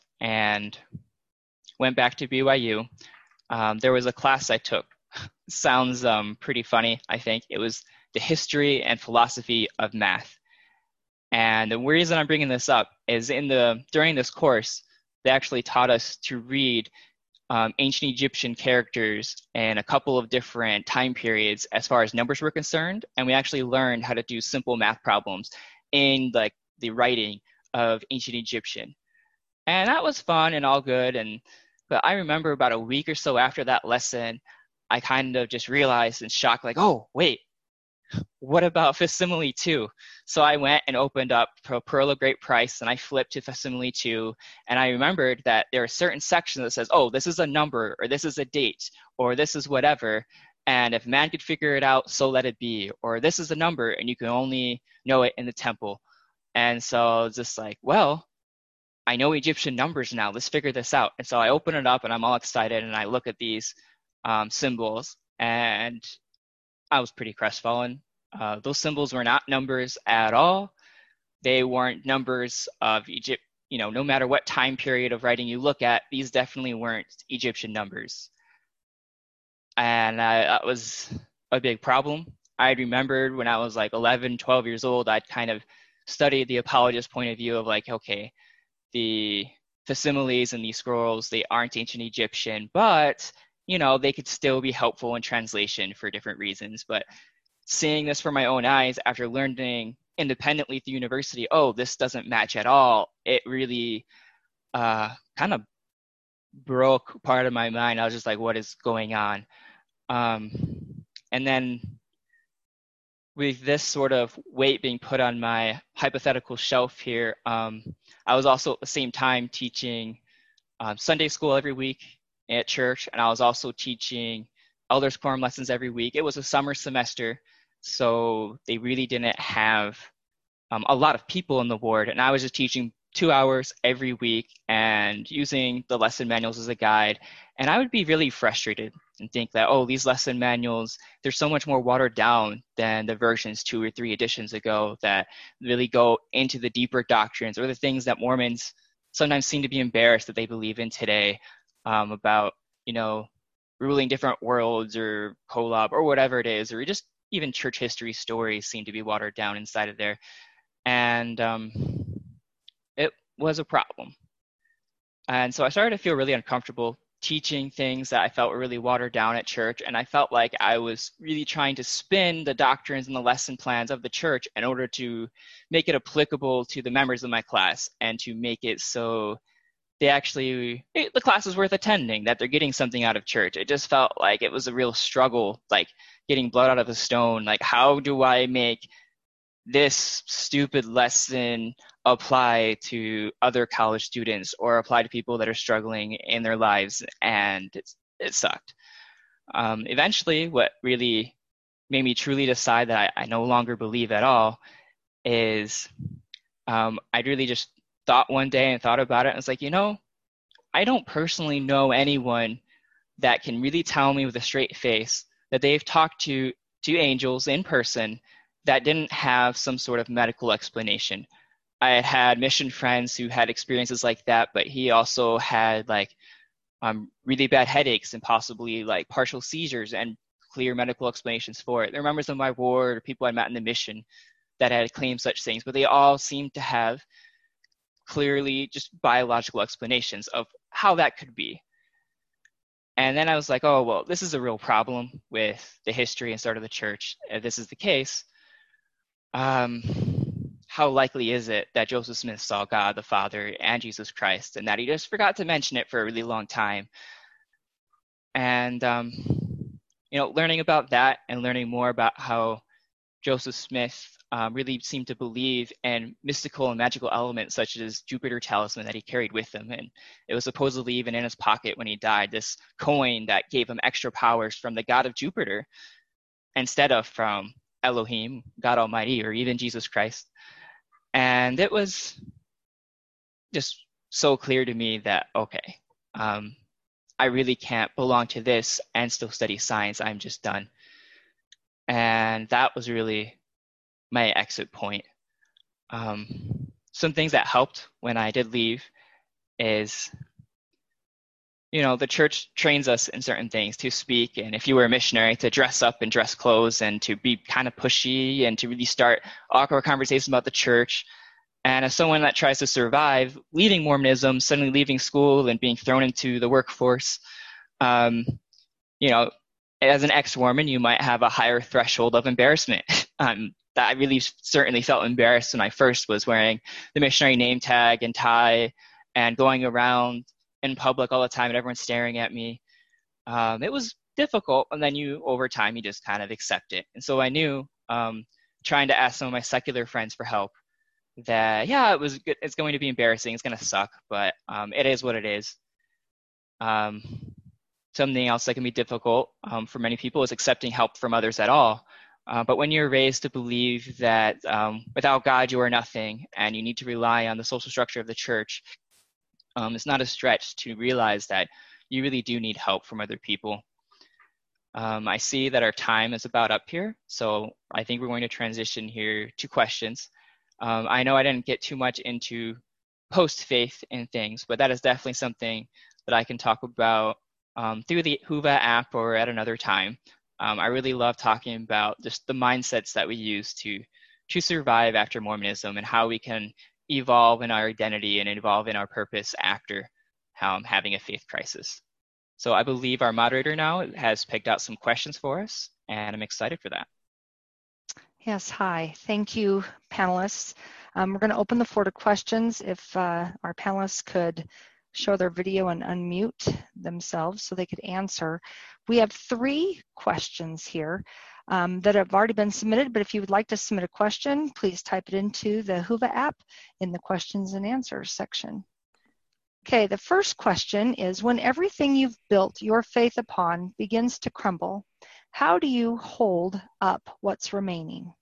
back to BYU, there was a class I took. Sounds pretty funny, I think. It was the history and philosophy of math. And the reason I'm bringing this up is during this course, they actually taught us to read ancient Egyptian characters in a couple of different time periods as far as numbers were concerned, and we actually learned how to do simple math problems in like the writing of ancient Egyptian. And that was fun and all good. But I remember about a week or so after that lesson, I kind of just realized in shock, like, oh, wait, what about facsimile 2? So I went and opened up Pearl of Great Price, and I flipped to facsimile 2, and I remembered that there are certain sections that says, oh, this is a number, or this is a date, or this is whatever, and if man could figure it out, so let it be, or this is a number, and you can only know it in the temple. And so I was just like, well, I know Egyptian numbers now, let's figure this out. And so I open it up, and I'm all excited, and I look at these symbols, and I was pretty crestfallen. Those symbols were not numbers at all. They weren't numbers of Egypt. No matter what time period of writing you look at, these definitely weren't Egyptian numbers. And that was a big problem. I remembered when I was like 11, 12 years old, I'd kind of studied the apologist point of view of like, okay, the facsimiles and these scrolls, they aren't ancient Egyptian, but they could still be helpful in translation for different reasons. But seeing this for my own eyes after learning independently at the university, oh, this doesn't match at all, it really kind of broke part of my mind. I was just like, what is going on? And then with this sort of weight being put on my hypothetical shelf here, I was also at the same time teaching Sunday school every week at church, and I was also teaching elders quorum lessons every week. It was a summer semester, so they really didn't have a lot of people in the ward, and I was just teaching 2 hours every week and using the lesson manuals as a guide. And I would be really frustrated and think that, oh, these lesson manuals, they're so much more watered down than the versions 2 or 3 editions ago that really go into the deeper doctrines or the things that Mormons sometimes seem to be embarrassed that they believe in today, about, ruling different worlds or Kolob or whatever it is, or just even church history stories seem to be watered down inside of there. And it was a problem. And so I started to feel really uncomfortable teaching things that I felt were really watered down at church. And I felt like I was really trying to spin the doctrines and the lesson plans of the church in order to make it applicable to the members of my class and to make it so the class is worth attending, that they're getting something out of church. It just felt like it was a real struggle, like getting blood out of a stone. Like, how do I make this stupid lesson apply to other college students or apply to people that are struggling in their lives? And it sucked. Eventually, what really made me truly decide that I no longer believe at all is I really just thought one day and thought about it, and it's like, I don't personally know anyone that can really tell me with a straight face that they've talked to angels in person that didn't have some sort of medical explanation. I had mission friends who had experiences like that, but he also had really bad headaches and possibly like partial seizures and clear medical explanations for it. There are members of my ward or people I met in the mission that had claimed such things, but they all seemed to have clearly just biological explanations of how that could be. And then I was like, oh, well, this is a real problem with the history and start of the church. If this is the case, how likely is it that Joseph Smith saw God the Father and Jesus Christ, and that he just forgot to mention it for a really long time? And learning about that and learning more about how Joseph Smith really seemed to believe in mystical and magical elements such as Jupiter talisman that he carried with him, and it was supposedly even in his pocket when he died, this coin that gave him extra powers from the god of Jupiter instead of from Elohim, God Almighty, or even Jesus Christ. And it was just so clear to me that, okay, I really can't belong to this and still study science. I'm just done. And that was really my exit point. Some things that helped when I did leave is, the church trains us in certain things to speak, and if you were a missionary, to dress up and dress clothes and to be kind of pushy and to really start awkward conversations about the church. And as someone that tries to survive leaving Mormonism, suddenly leaving school and being thrown into the workforce, Um, you know, as an ex-Mormon, you might have a higher threshold of embarrassment. That I really certainly felt embarrassed when I first was wearing the missionary name tag and tie and going around in public all the time and everyone's staring at me. It was difficult, and then over time, you just kind of accept it. And so I knew, trying to ask some of my secular friends for help, that, yeah, it's going to be embarrassing, it's going to suck, but it is what it is. Something else that can be difficult for many people is accepting help from others at all. But when you're raised to believe that without God you are nothing and you need to rely on the social structure of the church, it's not a stretch to realize that you really do need help from other people. I see that our time is about up here, so I think we're going to transition here to questions. I know I didn't get too much into post-faith and things, but that is definitely something that I can talk about through the Whova app or at another time. I really love talking about just the mindsets that we use to survive after Mormonism and how we can evolve in our identity and evolve in our purpose after having a faith crisis. So I believe our moderator now has picked out some questions for us, and I'm excited for that. Yes, hi. Thank you, panelists. We're going to open the floor to questions. If our panelists could show their video and unmute themselves so they could answer. We have 3 questions here that have already been submitted, but if you would like to submit a question, please type it into the Whova app in the questions and answers section. Okay, the first question is, when everything you've built your faith upon begins to crumble, how do you hold up what's remaining?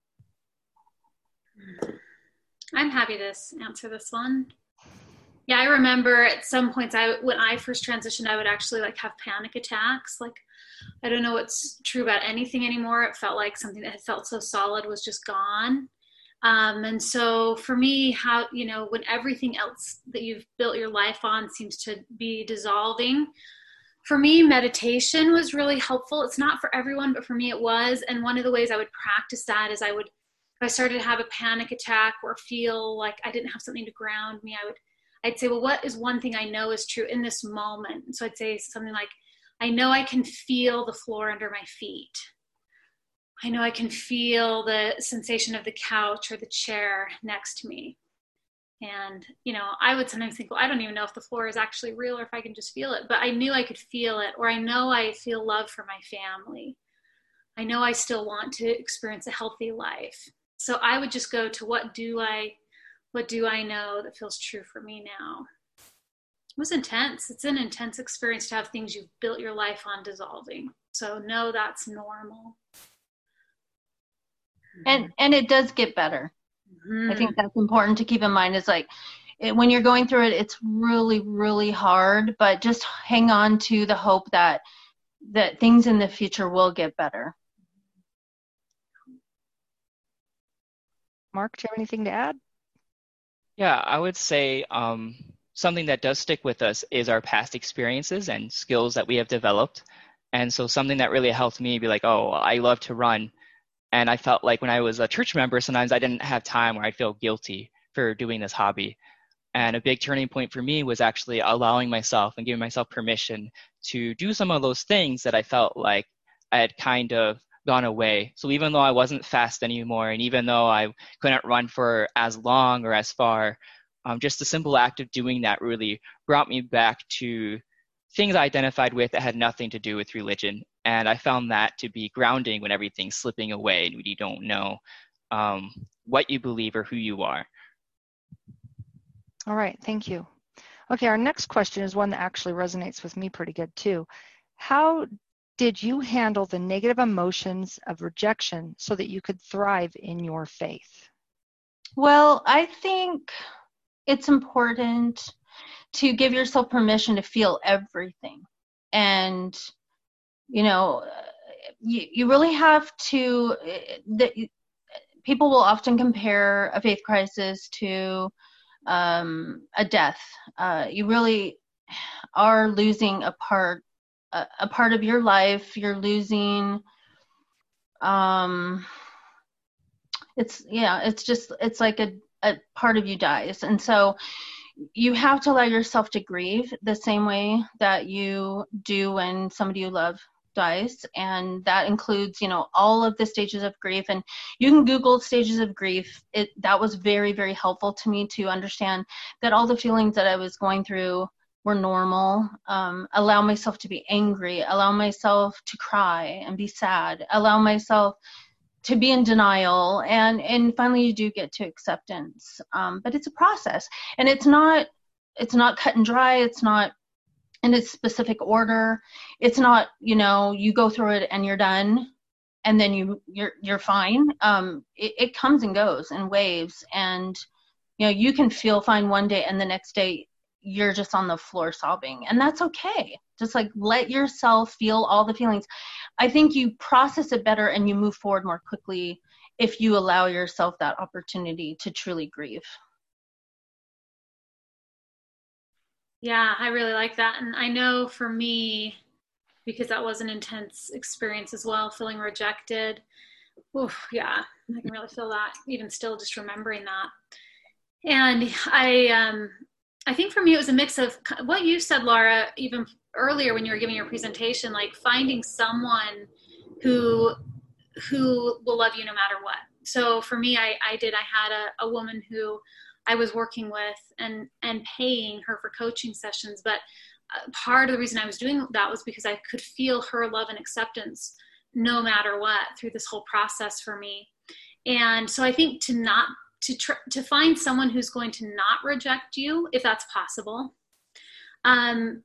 I'm happy to answer this one. Yeah, I remember at some points when I first transitioned, I would actually have panic attacks. I don't know what's true about anything anymore. It felt like something that had felt so solid was just gone. And so for me, when everything else that you've built your life on seems to be dissolving, for me, meditation was really helpful. It's not for everyone, but for me it was. And one of the ways I would practice that is if I started to have a panic attack or feel like I didn't have something to ground me, I'd say, well, what is one thing I know is true in this moment? And so I'd say something like, I know I can feel the floor under my feet. I know I can feel the sensation of the couch or the chair next to me. And, I would sometimes think, well, I don't even know if the floor is actually real or if I can just feel it, but I knew I could feel it, or I know I feel love for my family. I know I still want to experience a healthy life. So I would just go to what do I know that feels true for me now? It was intense. It's an intense experience to have things you've built your life on dissolving. So no, that's normal. And it does get better. Mm-hmm. I think that's important to keep in mind is when you're going through it, it's really, really hard, but just hang on to the hope that things in the future will get better. Mark, do you have anything to add? Yeah, I would say something that does stick with us is our past experiences and skills that we have developed. And so something that really helped me be like, oh, I love to run. And I felt like when I was a church member, sometimes I didn't have time, or I'd feel guilty for doing this hobby. And a big turning point for me was actually allowing myself and giving myself permission to do some of those things that I felt like I had kind of gone away. So even though I wasn't fast anymore, and even though I couldn't run for as long or as far, just the simple act of doing that really brought me back to things I identified with that had nothing to do with religion. And I found that to be grounding when everything's slipping away and you don't know what you believe or who you are. All right, thank you. Okay, our next question is one that actually resonates with me pretty good too. How did you handle the negative emotions of rejection so that you could thrive in your faith? Well, I think it's important to give yourself permission to feel everything. And, you really have to, people will often compare a faith crisis to a death. You really are losing a part of your life. You're losing, it's like a part of you dies. And so you have to allow yourself to grieve the same way that you do when somebody you love dies. And that includes, all of the stages of grief. And you can Google stages of grief. That was very, very helpful to me to understand that all the feelings that I was going through were normal. Allow myself to be angry, allow myself to cry and be sad, allow myself to be in denial, and finally you do get to acceptance. But it's a process, and it's not cut and dry. It's not in a specific order. It's not, you go through it and you're done and then you're fine. It comes and goes in waves, and you can feel fine one day and the next day you're just on the floor sobbing, and that's okay. Just like let yourself feel all the feelings. I think you process it better and you move forward more quickly if you allow yourself that opportunity to truly grieve. Yeah, I really like that. And I know for me, because that was an intense experience as well, feeling rejected. Oof, yeah, I can really feel that, even still just remembering that. And I think for me, it was a mix of what you said, Laura, even earlier when you were giving your presentation, like finding someone who will love you no matter what. So for me, I had a woman who I was working with and paying her for coaching sessions. But part of the reason I was doing that was because I could feel her love and acceptance no matter what through this whole process for me. And so I think to find someone who's going to not reject you, if that's possible, and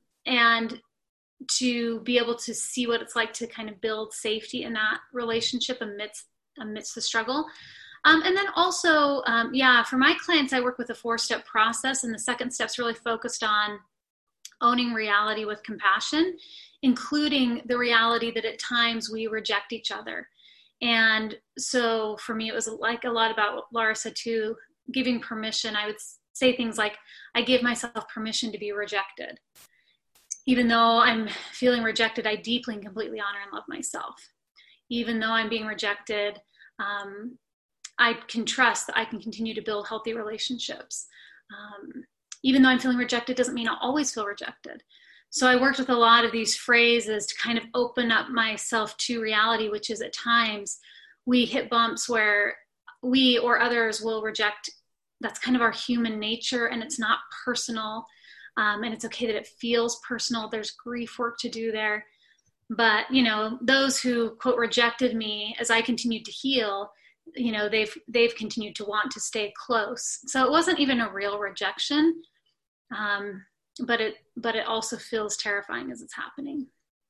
to be able to see what it's like to kind of build safety in that relationship amidst the struggle. And then also, for my clients, I work with a 4-step process, and the second step's really focused on owning reality with compassion, including the reality that at times we reject each other. And so for me, it was like a lot about what Laura said too, giving permission. I would say things like, I give myself permission to be rejected. Even though I'm feeling rejected, I deeply and completely honor and love myself. Even though I'm being rejected, I can trust that I can continue to build healthy relationships. Even though I'm feeling rejected doesn't mean I'll always feel rejected. So I worked with a lot of these phrases to kind of open up myself to reality, which is at times we hit bumps where we or others will reject. That's kind of our human nature, and it's not personal. And it's okay that it feels personal. There's grief work to do there. But, those who, quote, rejected me as I continued to heal, they've continued to want to stay close. So it wasn't even a real rejection. But it also feels terrifying as it's happening.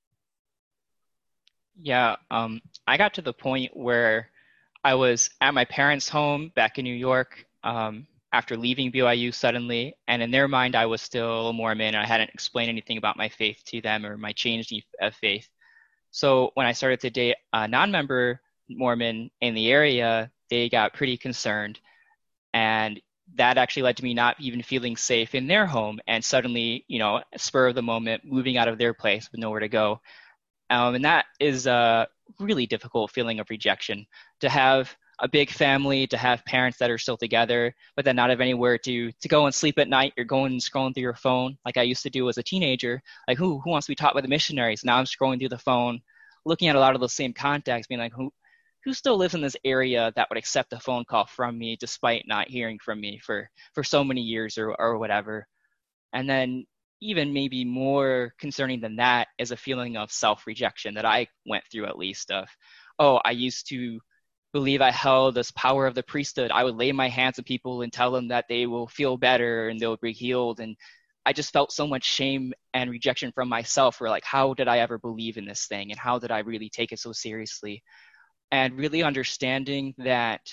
Yeah, I got to the point where I was at my parents' home back in New York after leaving BYU suddenly, and in their mind, I was still a Mormon. I hadn't explained anything about my faith to them or my change of faith. So when I started to date a non-member Mormon in the area, they got pretty concerned, and that actually led to me not even feeling safe in their home, and suddenly, spur of the moment, moving out of their place with nowhere to go. And that is a really difficult feeling of rejection, to have a big family, to have parents that are still together, but then not have anywhere to go and sleep at night. You're going and scrolling through your phone like I used to do as a teenager. Like, who wants to be taught by the missionaries? Now I'm scrolling through the phone, looking at a lot of those same contacts, being like, who still lives in this area that would accept a phone call from me despite not hearing from me for so many years or whatever. And then even maybe more concerning than that is a feeling of self-rejection that I went through, at least, of, I used to believe I held this power of the priesthood. I would lay my hands on people and tell them that they will feel better and they'll be healed. And I just felt so much shame and rejection from myself for like, how did I ever believe in this thing? And how did I really take it so seriously? And really understanding that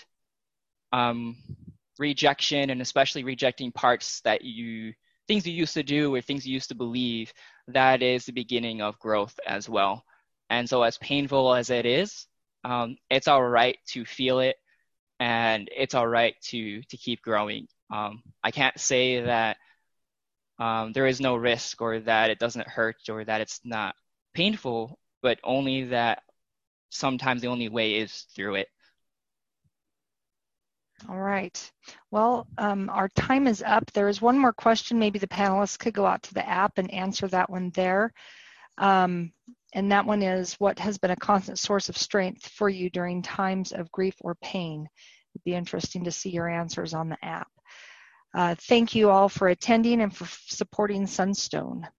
rejection, and especially rejecting things you used to do or things you used to believe, that is the beginning of growth as well. And so as painful as it is, it's all right to feel it, and it's all right to keep growing. I can't say that there is no risk, or that it doesn't hurt, or that it's not painful, but only that sometimes the only way is through it. All right. Well, our time is up. There is one more question. Maybe the panelists could go out to the app and answer that one there. And that one is, what has been a constant source of strength for you during times of grief or pain? It'd be interesting to see your answers on the app. Thank you all for attending and for supporting Sunstone.